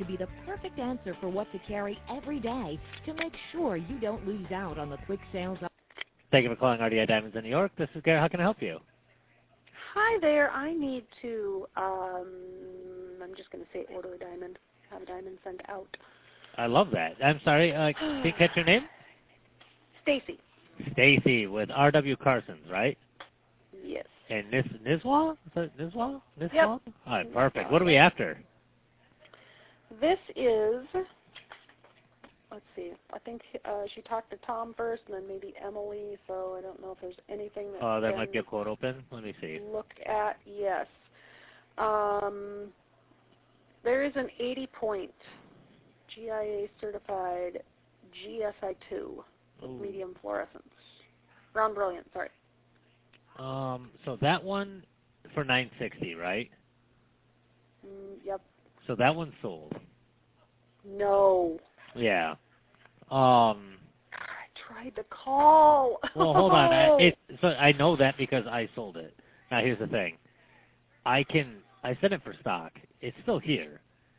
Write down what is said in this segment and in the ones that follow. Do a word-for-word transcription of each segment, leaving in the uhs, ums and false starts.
to be the perfect answer for what to carry every day to make sure you don't lose out on the quick sales. Thank you for calling R D I Diamonds in New York. This is Gary. How can I help you? Hi there. I need to, um, I'm just going to say order a diamond, have a diamond sent out. I love that. I'm sorry. Uh, can you catch your name? Stacy. Stacy with R W Carson's, right? Yes. And Nis Niswa? Is that Niswa? Niswa? Yep. All right, perfect. What are we after? This is, let's see, I think uh, she talked to Tom first and then maybe Emily, so I don't know if there's anything that Oh, uh, there can might be a quote open. Let me see. Look at, yes. Um, there is an eighty point G I A certified G S I two with Ooh. medium fluorescence. Brown Brilliant, sorry. Um, so that one for nine sixty, right? Mm, yep. So that one's sold. No. Yeah. Um. I tried to call. Well, hold on. I, it, so I know that because I sold it. Now here's the thing. I can. I sent it for stock. It's still here.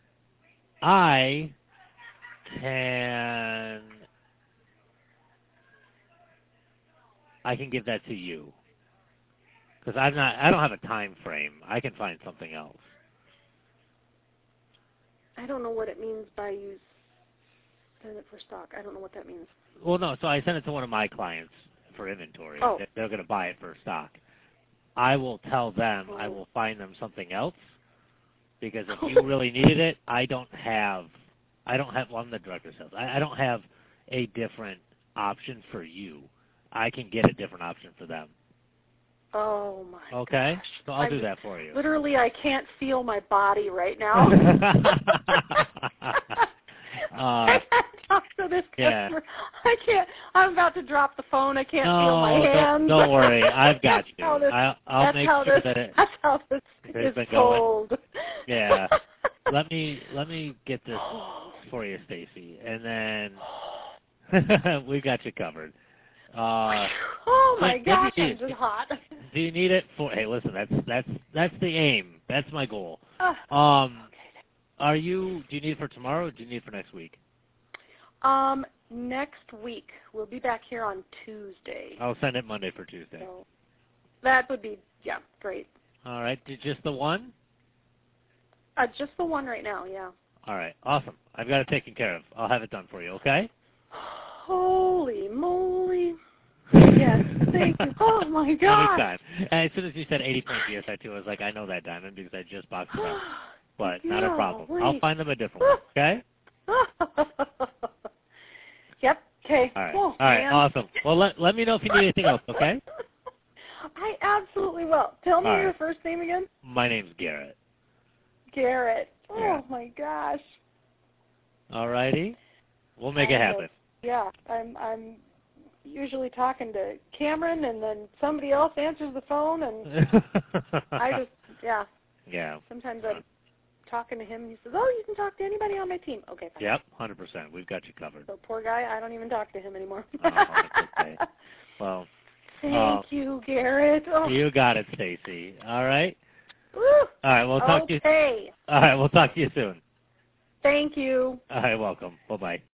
I can. I can give that to you. Because I'm not. I don't have a time frame. I can find something else. I don't know what it means by you send it for stock. I don't know what that means. Well, no. So I sent it to one of my clients for inventory. Oh. They're going to buy it for stock. I will tell them. Oh. I will find them something else. Because if you really needed it, I don't have. I don't have. Well, I'm the director of sales. I, I don't have a different option for you. I can get a different option for them. Oh, my Okay? gosh. So I'll I'm do that for you. Literally, I can't feel my body right now. uh, I can't talk to this yeah. customer. I can't. I'm about to drop the phone. I can't no, feel my hands. Don't, don't worry. I've got you. That's how I'll, I'll that's make how sure this, that it, That's how this it's is been going. told. Yeah. let me let me get this for you, Stacy, and then we got you covered. Uh, oh my so gosh, you, I'm just hot. Do you need it for? Hey, listen, that's that's that's the aim. That's my goal. Uh, Um, okay. are you? Do you need it for tomorrow, or do you need it for next week? Um, next week we'll be back here on Tuesday. I'll send it Monday for Tuesday. So that would be yeah, great. All right, just the one. Uh, just the one right now, yeah. All right, awesome. I've got it taken care of. I'll have it done for you. Okay. Holy moly. Yes, thank you. Oh, my gosh. Anytime. And as soon as you said eighty point G S I two, I was like, I know that diamond because I just boxed it up. But yeah, not a problem. wait. I'll find them a different one, okay? Yep, okay. All right, oh, all right, man. awesome. Well, let, let me know if you need anything else, okay? I absolutely will. Tell me All your right. first name again. My name's Garrett. Garrett. Oh, Yeah. my gosh. All righty. We'll make it I happen. know. Yeah, I'm I'm usually talking to Cameron, and then somebody else answers the phone, and I just, yeah. Yeah. Sometimes I'm talking to him, and he says, oh, you can talk to anybody on my team. Okay, fine. Yep, one hundred percent. We've got you covered. So poor guy, I don't even talk to him anymore. Oh, that's okay. Well, thank uh, you, Garrett. Oh. You got it, Stacy. All right? Woo. All right, we'll talk okay. to you. All right, we'll talk to you soon. Thank you. All right, welcome. Bye-bye.